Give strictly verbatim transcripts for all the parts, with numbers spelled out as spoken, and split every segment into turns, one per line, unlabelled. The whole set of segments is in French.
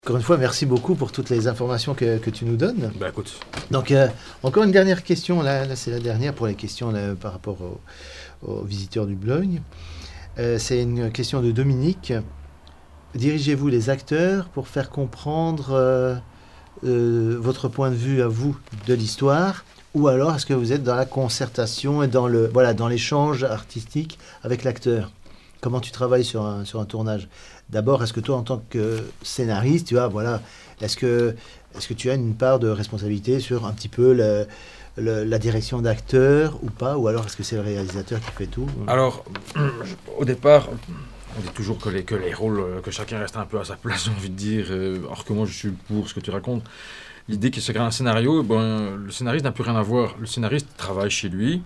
Encore une fois, merci beaucoup pour toutes les informations que, que tu nous donnes.
Bah écoute.
Donc, euh, encore une dernière question, là, là c'est la dernière pour les questions là, par rapport au, aux visiteurs du Boulogne. Euh, c'est une question de Dominique. Dirigez-vous les acteurs pour faire comprendre euh, euh, votre point de vue à vous de l'histoire, ou alors est-ce que vous êtes dans la concertation et dans le voilà dans l'échange artistique avec l'acteur? Comment tu travailles sur un, sur un tournage? D'abord, est-ce que toi, en tant que scénariste, tu vois, voilà, est-ce que, est-ce que tu as une part de responsabilité sur un petit peu le, le, la direction d'acteur ou pas? Ou alors est-ce que c'est le réalisateur qui fait tout?
Alors, au départ, on dit toujours que les, que les rôles, que chacun reste un peu à sa place, j'ai envie de dire, alors que moi je suis pour ce que tu racontes. L'idée que c'est un scénario, ben, le scénariste n'a plus rien à voir. Le scénariste travaille chez lui,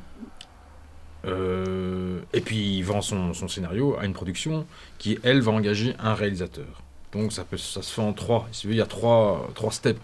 euh, et puis il vend son, son scénario à une production qui, elle, va engager un réalisateur. Donc ça, peut, ça se fait en trois. Il y a trois, trois steps.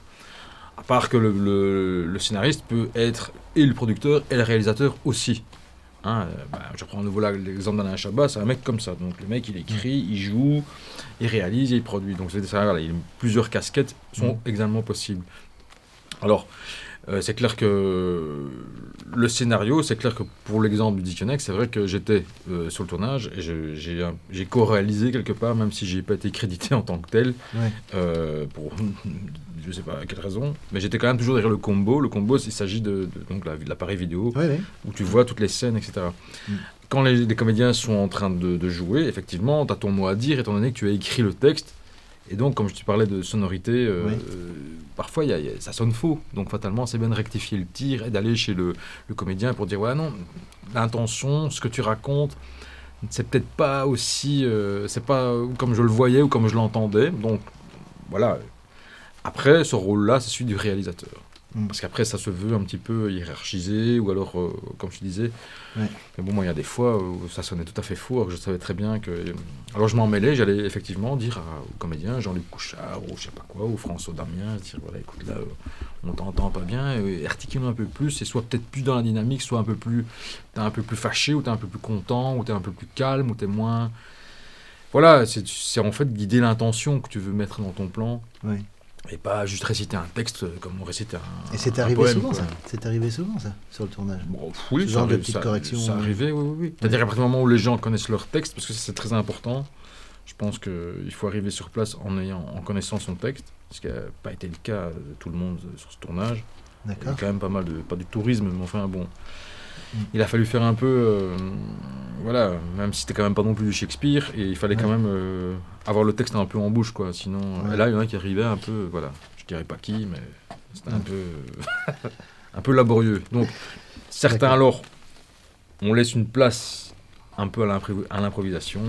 À part que le, le, le scénariste peut être et le producteur et le réalisateur aussi. Hein, bah, je prends à nouveau là, l'exemple d'Alain Chabat, c'est un mec comme ça. Donc le mec, il écrit, il joue, il réalise et il produit. Donc c'est ça, voilà, il, plusieurs casquettes sont également possibles. Alors, euh, c'est clair que le scénario, c'est clair que pour l'exemple du Dictionnaire, c'est vrai que j'étais euh, sur le tournage et je, j'ai, j'ai co-réalisé quelque part, même si je n'ai pas été crédité en tant que tel, ouais. euh, pour je ne sais pas à quelle raison, mais j'étais quand même toujours derrière le combo. Le combo, il s'agit de, de, donc, de l'appareil vidéo, ouais, ouais. où tu vois toutes les scènes, et cetera. Mm. Quand les, les comédiens sont en train de, de jouer, effectivement, tu as ton mot à dire, étant donné que tu as écrit le texte. Et donc, comme je te parlais de sonorité, euh, oui. euh, parfois y a, y a, ça sonne faux. Donc, fatalement, c'est bien de rectifier le tir et d'aller chez le, le comédien pour dire ouais, non, l'intention, ce que tu racontes, c'est peut-être pas aussi. Euh, c'est pas comme je le voyais ou comme je l'entendais. Donc, voilà. Après, ce rôle-là, c'est celui du réalisateur. Mm. Parce qu'après, ça se veut un petit peu hiérarchisé, ou alors, euh, comme je disais. Ouais. Mais bon, moi, il y a des fois où ça sonnait tout à fait faux, alors que je savais très bien que. Alors, je m'en mêlais, j'allais effectivement dire à, aux comédiens, Jean-Luc Couchard, ou je sais pas quoi, ou François Damien, dire voilà, écoute, là, euh, on t'entend pas bien, et articule un peu plus, et soit peut-être plus dans la dynamique, soit un peu plus. T'es un peu plus fâché, ou t'es un peu plus content, ou t'es un peu plus calme, ou t'es moins. Voilà, c'est, c'est en fait guider l'intention que tu veux mettre dans ton plan.
Oui.
Et pas juste réciter un texte comme on récite un.
Et c'est
un
arrivé
poème,
souvent,
quoi.
ça C'est arrivé souvent, ça, sur le tournage.
Bon, oui,
ce
ça
genre
arrive,
de petites
ça,
corrections.
Ça arrivait, oui, oui, oui. C'est-à-dire qu'à partir du moment où les gens connaissent leur texte, parce que ça, c'est très important, je pense qu'il faut arriver sur place en, ayant, en connaissant son texte, ce qui n'a pas été le cas de tout le monde sur ce tournage.
D'accord.
Il y a quand même pas mal de. Pas du tourisme, mais enfin, bon. Il a fallu faire un peu, euh, voilà, même si c'était quand même pas non plus du Shakespeare, et il fallait ouais. quand même euh, avoir le texte un peu en bouche, quoi. Sinon, ouais. Et là, il y en a qui arrivaient un peu, voilà, je dirais pas qui, mais c'était ouais. un peu, un peu laborieux. Donc, certains D'accord. alors, on laisse une place un peu à, l'impro- à l'improvisation,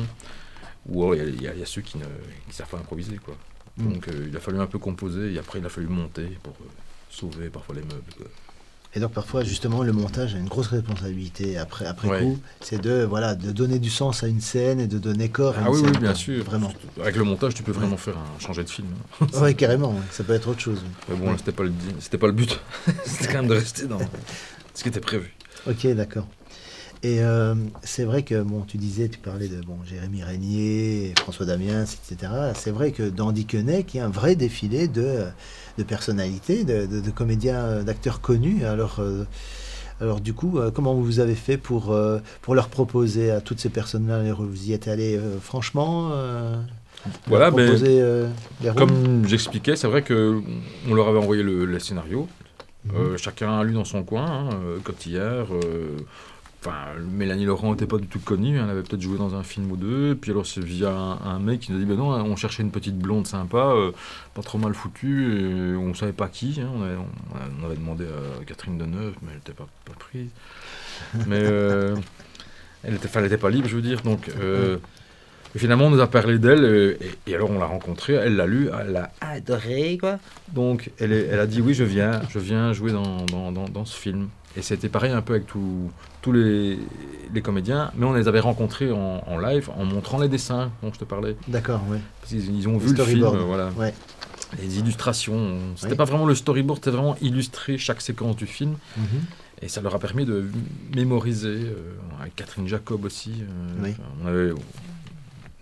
ou il y, y, y a ceux qui ne qui savent pas improviser, quoi. Mm. Donc, euh, il a fallu un peu composer, et après, il a fallu monter pour euh, sauver parfois les meubles, quoi.
Et donc parfois justement le montage a une grosse responsabilité après après ouais. coup, c'est de voilà de donner du sens à une scène et de donner corps à
ah
une
oui,
scène.
Ah oui, bien sûr.
Vraiment.
Avec le montage, tu peux vraiment
ouais.
faire un, changer de film.
Oui, carrément. Ouais. Ça peut être autre chose.
Mais bon, ouais. là, c'était pas le c'était pas le but. C'était quand même de rester dans ce qui était prévu.
Ok, d'accord. Et euh, c'est vrai que, bon, tu disais, tu parlais de bon, Jérémy Régnier, François Damiens, et cetera. C'est vrai que dans Dickeneck, il y a un vrai défilé de, de personnalités, de, de, de comédiens, d'acteurs connus. Alors, euh, alors du coup, euh, comment vous avez fait pour, euh, pour leur proposer à toutes ces personnes-là, vous y êtes allé euh, franchement euh,
Voilà, mais
euh,
comme j'expliquais, c'est vrai qu'on leur avait envoyé le, le scénario. Mmh. Euh, chacun a lu dans son coin, hein, Cotillard... Euh, Enfin, Mélanie Laurent n'était pas du tout connue, elle avait peut-être joué dans un film ou deux, puis alors c'est via un, un mec qui nous a dit ben non, on cherchait une petite blonde sympa, euh, pas trop mal foutue, et on savait pas qui, hein, on, avait, on, on avait demandé à Catherine Deneuve, mais elle n'était pas, pas prise. Mais euh, elle n'était elle était pas libre, je veux dire, donc euh, et finalement on nous a parlé d'elle, et, et alors on l'a rencontrée, elle l'a lu, elle l'a adoré, quoi. Donc elle, est, elle a dit oui, je viens, je viens jouer dans, dans, dans, dans ce film. Et c'était pareil un peu avec tous les, les comédiens, mais on les avait rencontrés en, en live en montrant les dessins dont je te parlais.
D'accord, oui.
Parce qu'ils ils ont le vu le film, euh, voilà. Ouais. Les illustrations. C'était oui. pas vraiment le storyboard, c'était vraiment illustrer chaque séquence du film. Mm-hmm. Et ça leur a permis de mémoriser, euh, avec Catherine Jacob aussi. Euh, oui. On avait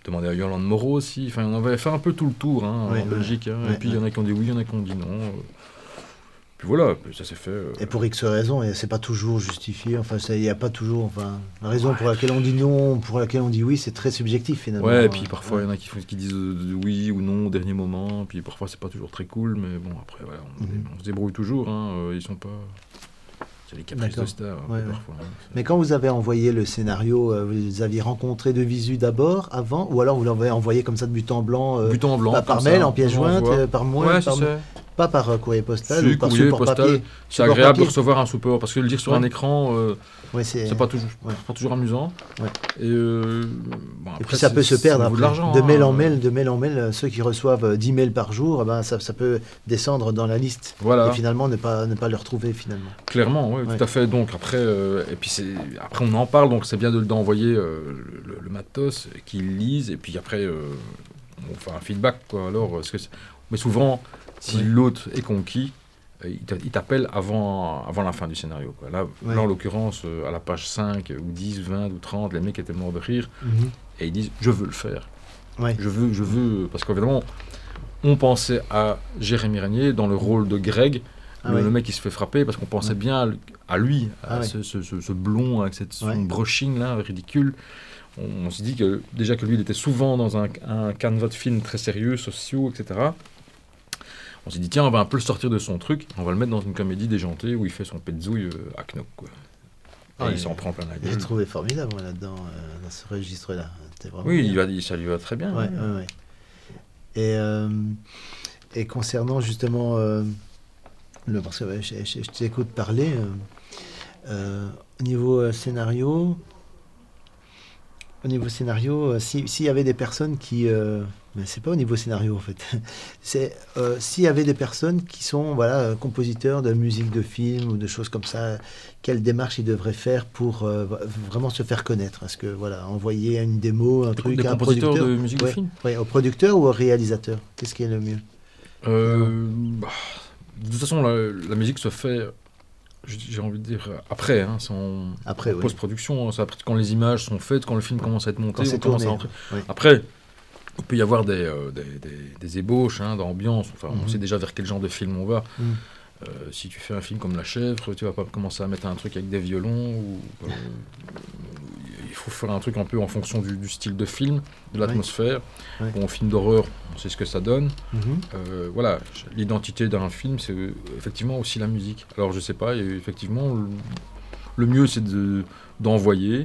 demandé à Yolande Moreau aussi. Enfin, on avait fait un peu tout le tour hein,
ouais,
en Belgique. Hein,
ouais,
et puis il
ouais.
y en a qui ont dit oui, il y en a qui ont dit non. euh. Puis voilà, puis ça s'est fait. euh.
Et pour X raisons, et c'est pas toujours justifié. Enfin, ça- il n'y a pas toujours. Enfin, la raison pour laquelle on dit non, pour laquelle on dit oui, c'est très subjectif finalement.
Ouais, et puis
Euh,
parfois il
ouais.
y en a qui, font- qui disent euh, oui ou non au dernier moment. Puis parfois c'est pas toujours très cool, mais bon, après voilà, on,
Mhm.
on se débrouille toujours. Hein, euh, ils sont pas. C'est les caprices
D'accord.
de stars,
Ouais, ouais.
parfois. hein, c'est-
Mais quand vous avez envoyé le scénario, euh, vous les aviez rencontrés de visu d'abord, avant, ou alors vous l'avez envoyé comme ça de but en blanc, euh,
But en blanc,
pas par
comme
mail,
ça,
en pièce
on
jointe,
envoie.
euh, par mois,
Ouais,
par-
c'est ça.
pas par euh, courrier postal
Si,
ou par
courrier
support
postal,
papier.
c'est
Support
agréable
papier.
de recevoir un support parce que le lire sur
Ouais.
un écran, euh,
Ouais, c'est...
c'est pas toujours,
ouais.
pas toujours amusant.
Ouais.
Et, euh, bon,
Et
après,
puis ça
c'est-
peut se
c'est
perdre
au niveau
après.
de l'argent.
De
hein,
mail en
euh,
mail, de mail en mail, euh, ceux qui reçoivent euh, dix mails par jour, eh ben, ça, ça peut descendre dans la liste.
Voilà,
Et finalement, ne pas, ne pas le retrouver finalement.
clairement, oui,
Ouais.
tout à fait. Donc après, euh, et puis c'est, après on en parle, donc c'est bien de d'envoyer euh, le, le matos, qu'ils lisent, et puis après euh, on fait un feedback, quoi. Alors, est-ce que c'est- mais souvent, si
Ouais.
l'autre est conquis, euh, il t'a- il t'appelle avant, avant la fin du scénario, quoi. Là,
Ouais.
là, en l'occurrence, euh, à la page cinq, ou dix, vingt, ou trente, les mecs étaient morts de rire,
Mhm.
et ils disent, je veux le faire.
Ouais.
Je veux, je veux, parce qu'évidemment, on pensait à Jérémy Régnier dans le rôle de Greg,
Ah
le,
ouais.
le mec qui se fait frapper, parce qu'on pensait
Ouais.
bien à, lui- à lui, à
Ah ouais.
ce, ce- ce- ce blond avec cette, son
Ouais.
brushing là, ridicule. On, on s'est dit que déjà que lui, il était souvent dans un, un canevas de films très sérieux, sociaux, et cetera. On s'est dit, tiens, on va un peu le sortir de son truc, on va le mettre dans une comédie déjantée où il fait son petzouille euh, à Knock, quoi. Et
Ouais.
il s'en prend plein la
J'ai
gueule.
trouvé formidable moi, là-dedans, euh, dans ce registre-là. C'était vraiment
Oui,
bien.
il va, il- ça lui va très bien.
Ouais,
hein.
ouais, ouais. Et, euh, et concernant justement, euh, le, parce que ouais, je, je- je t'écoute parler, euh, euh, au niveau euh, scénario, au niveau scénario, euh, si- s'il y avait des personnes qui, euh, mais c'est pas au niveau scénario en fait, c'est euh, s'il y avait des personnes qui sont voilà euh, compositeurs de musique de film ou de choses comme ça, quelle démarche ils devraient faire pour euh, v- vraiment se faire connaître? Est-ce que voilà, envoyer une démo, un
Des,
truc
des
à un
compositeurs
producteur?
de musique
Ouais.
de film.
Ouais, au producteur ou au réalisateur? Qu'est-ce qui est le mieux?
Euh, bah, de toute façon, la, la musique se fait, j- j'ai envie de dire, après, hein, c'est en,
Après,
en
oui.
post-production, hein, c'est après, quand les images sont faites, quand le film commence à être monté,
Quand c'est
on commence
tourné.
à rentrer.
Oui.
Après, il peut y avoir des, euh, des, des- des ébauches hein, d'ambiance, enfin, on
Mhm.
sait déjà vers quel genre de film on va.
Mhm.
Euh, si tu fais un film comme La Chèvre, tu vas pas commencer à mettre un truc avec des violons, ou, euh, il faut faire un truc un peu en fonction du, du style de film, de l'atmosphère.
Ouais.
Bon, film d'horreur, on sait ce que ça donne.
Mhm.
Euh, voilà, l'identité d'un film, c'est euh, effectivement aussi la musique. Alors je sais pas, et effectivement, le, le mieux c'est de, d'envoyer.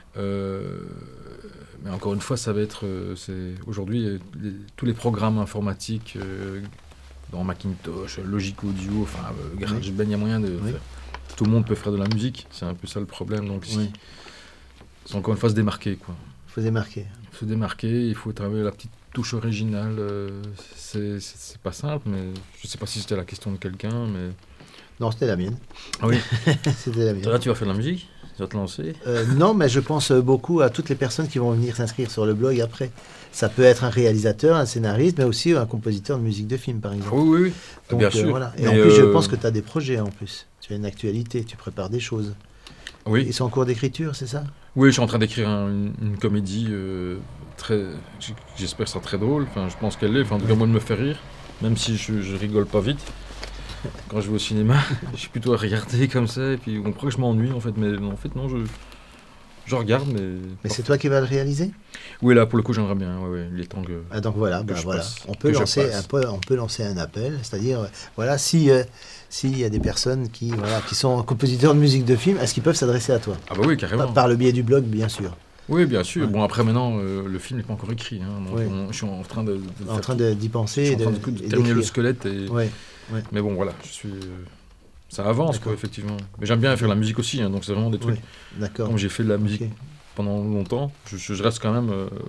Euh, mais encore une fois, ça va être, euh, c'est aujourd'hui euh, les- tous les programmes informatiques euh, dans Macintosh, Logic Audio, enfin euh, GarageBand, il y a moyen de
Oui.
faire. Tout le monde peut faire de la musique, c'est un peu ça le problème. Donc si-
Oui.
c'est encore une fois se démarquer, quoi.
Faut démarquer.
Il faut se démarquer, il faut travailler la petite touche originale. euh, c'est, c'est, c'est pas simple, mais je sais pas si c'était la question de quelqu'un, mais...
Non, c'était la mienne.
Ah oui,
C'était la mienne.
là tu vas faire de la musique, tu vas te lancer.
Euh, non, mais je pense euh, beaucoup à toutes les personnes qui vont venir s'inscrire sur le blog après. Ça peut être un réalisateur, un scénariste, mais aussi un compositeur de musique de film, par
Ah
exemple.
oui, oui, oui,
Donc,
bien
euh,
sûr.
voilà. Et
Mais,
en plus, je
euh,
pense que tu as des projets en plus. Tu as une actualité, tu prépares des choses.
Oui.
Ils sont en cours d'écriture, c'est ça?
Oui, je suis en train d'écrire un- une, une comédie euh, très, j- j'espère que ça sera très drôle. Enfin, je pense qu'elle l'est. Enfin, en tout cas, moi, elle me fait rire, même si je, je rigole pas vite. Quand je vais au cinéma, je suis plutôt à regarder comme ça, et puis on croit que je m'ennuie en fait, mais en fait non, je, je regarde, mais.
Mais c'est toi qui vas le réaliser?
Oui, là pour le coup, j'aimerais bien. Ouais, ouais, il est temps que.
Ah, donc voilà,
Que
bah
je
voilà.
passe,
On peut
que je
lancer
passe.
un peu, on peut lancer un appel, c'est-à-dire euh, voilà, si euh, s'il y a des personnes qui voilà qui sont compositeurs de musique de film, est-ce qu'ils peuvent s'adresser à toi?
Ah bah oui,
Par,
carrément.
par le biais du blog, bien sûr.
Oui, bien sûr.
Ouais.
Bon, après maintenant, euh, le film n'est pas encore écrit. Hein, donc
Oui.
on- je suis en train de, de
En
faire
train
tout.
de- d'y
Je
penser
suis
et
en
de,
train de, de
et
terminer le
d'écrire.
squelette. Et...
Ouais.
Mais bon, voilà, je suis. euh, Ça avance,
D'accord.
quoi, effectivement. Mais j'aime bien faire la musique aussi, hein, donc c'est vraiment des trucs.
Oui, d'accord.
Comme j'ai fait de la musique
Ok.
pendant longtemps, je, je- je reste quand même. euh,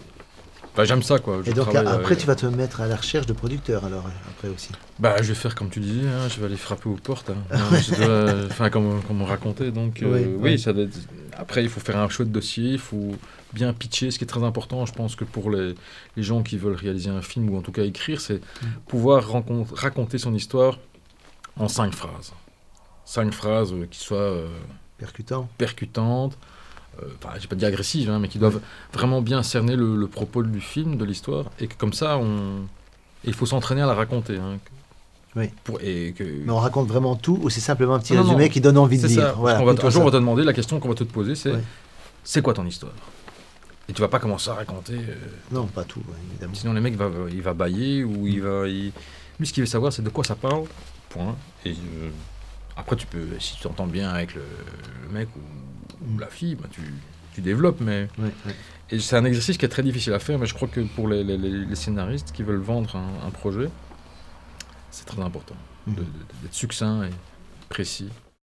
Enfin, j'aime ça, quoi. Je
Et donc
travaille,
après,
euh,
tu vas te mettre à la recherche de producteurs, alors, après aussi.
Bah, je vais faire comme tu disais, hein, je vais aller frapper aux portes. Hein. Hein, je dois- Enfin, comme, comme on racontait. Donc, euh,
Oui,
oui,
oui.
ça doit être- après, il faut faire un chouette dossier, il faut bien pitcher. Ce qui est très important, je pense que pour les, les gens qui veulent réaliser un film ou en tout cas écrire, c'est
Mm.
pouvoir rancon- raconter son histoire en cinq phrases. Cinq phrases euh, qui soient euh,
Percutant.
percutantes, enfin, je vais pas dire agressives, hein, mais qui doivent vraiment bien cerner le, le propos du film, de l'histoire, et que comme ça, on, il faut s'entraîner à la raconter. Hein,
Oui.
pour, et que...
Mais on raconte vraiment tout ou c'est simplement un petit
non,
résumé
non,
qui donne envie de
c'est
lire
ça.
Voilà,
On va, un jour,
ça.
on va te demander, la question qu'on va te poser, c'est
Ouais.
c'est quoi ton histoire? Et tu vas pas commencer à raconter. Euh,
non, pas tout, évidemment.
Sinon, le mec va, il va bâiller ou il va. Il... Lui, ce qu'il veut savoir, c'est de quoi ça parle. Point. Et euh, après, tu peux, si tu t'entends bien avec le, le mec ou, ou la fille, bah, tu, tu développes. Mais
Ouais, ouais.
et c'est un exercice qui est très difficile à faire. Mais je crois que pour les, les, les scénaristes qui veulent vendre un, un projet, c'est très important de, de, d'être succinct et précis.